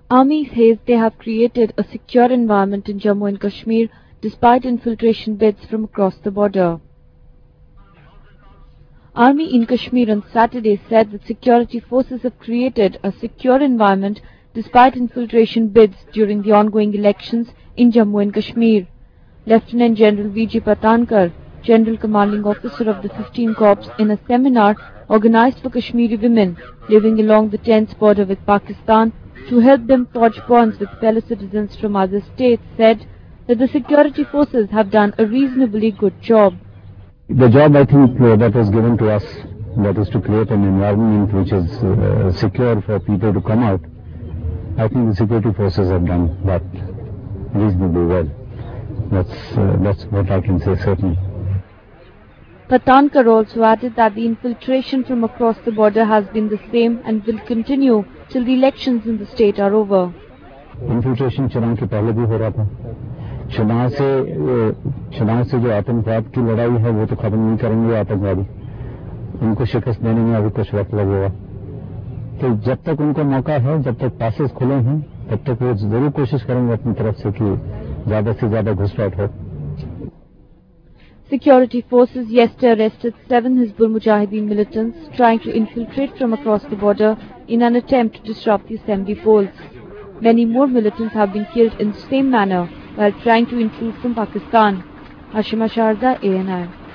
Army says they have created a secure environment in Jammu and Kashmir despite infiltration bids from across the border. Army in Kashmir on Saturday said that security forces have created a secure environment despite infiltration bids during the ongoing elections in Jammu and Kashmir. Lieutenant General V.G. Patankar, General Commanding Officer of the 15 Corps, in a seminar organized for Kashmiri women living along the tense border with Pakistan to help them forge bonds with fellow citizens from other states, said that the security forces have done a reasonably good job. The job, I think, that was given to us, that is to create an environment which is secure for people to come out. I think the security forces have done that reasonably well. That's what I can say, certainly. Patankar also added that the infiltration from across the border has been the same and will continue till the elections in the state are over. Infiltration चुनाव के पहले भी हो रहा था. चुनाव से जो आतंकवाद की लड़ाई है वो तो खत्म नहीं करेंगे आतंकवादी. उनको शिकस्त देने में अभी कुछ वक्त लगेगा. तो जब तक उनको मौका है, जब तक पासेस खुले हैं, तब तक वो जरूर कोशिश करेंगे अपनी तरफ से कि ज्यादा से ज्यादा घुसपैठ हो. Security forces yesterday arrested 7 Hizbul Mujahideen militants trying to infiltrate from across the border in an attempt to disrupt the assembly polls. Many more militants have been killed in the same manner while trying to intrude from Pakistan. Ashima Sharda, ANI.